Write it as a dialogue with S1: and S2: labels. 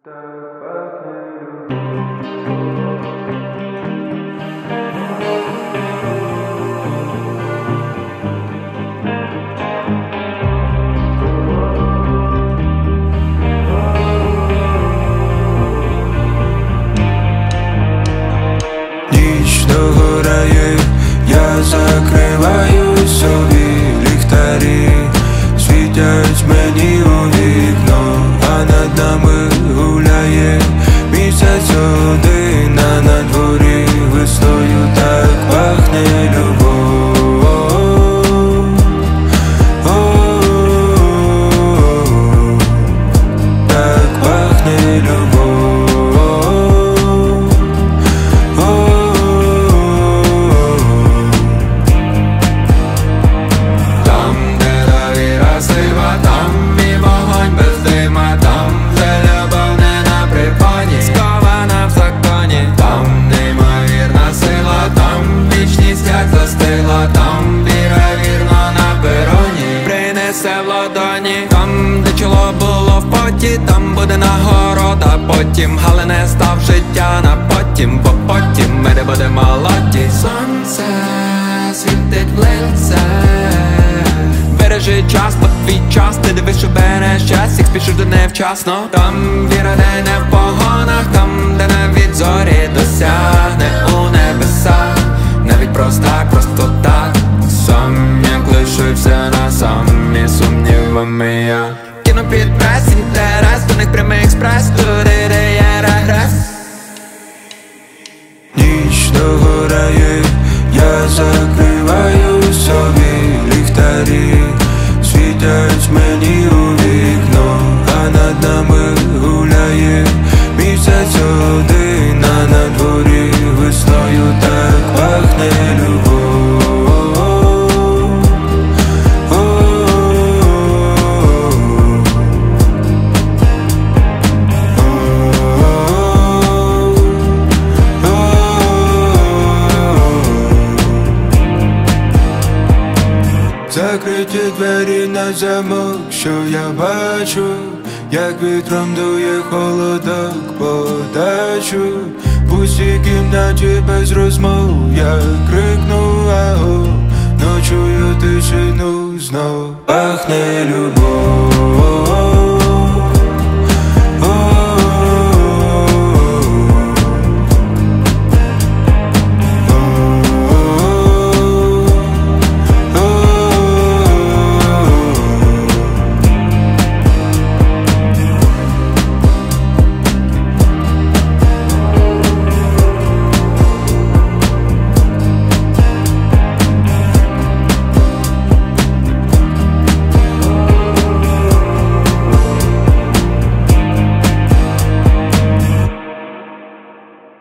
S1: Ніч догорає, я закриваю собі ліхтарі, світять мені у вікно, а над нами гуляє місяць один, а на дворі весною так пахне любов. Так пахне любов. Там віра вірно на пероні принесе в ладоні. Там, де чоло було в поті, там буде нагорода потім. Але не став життя на потім, бо потім ми не будемо молоді. Сонце світить в лице, бережи час, бо твій час, ти дивись, що береш час, як спішиш до невчасно. Там віра, де не в погонах, там, де навіть зорі досягне у небесах. Навіть просто так, сам як лишився на самі сумнівами я. Кину під прес, інтерес, до них прямий експрес, туди де є регрес. Ніч догорає, я закриваю собі ліхтарі, світять мені у вікно, а над нами гуляє місяць один, а на дворі весною так пахне любов. Закриті двері на замок, що я бачу, як вітром дує холодок по дачу. В пустій кімнаті без розмов я крикну аго, но чую тишину знов. Пахне любов.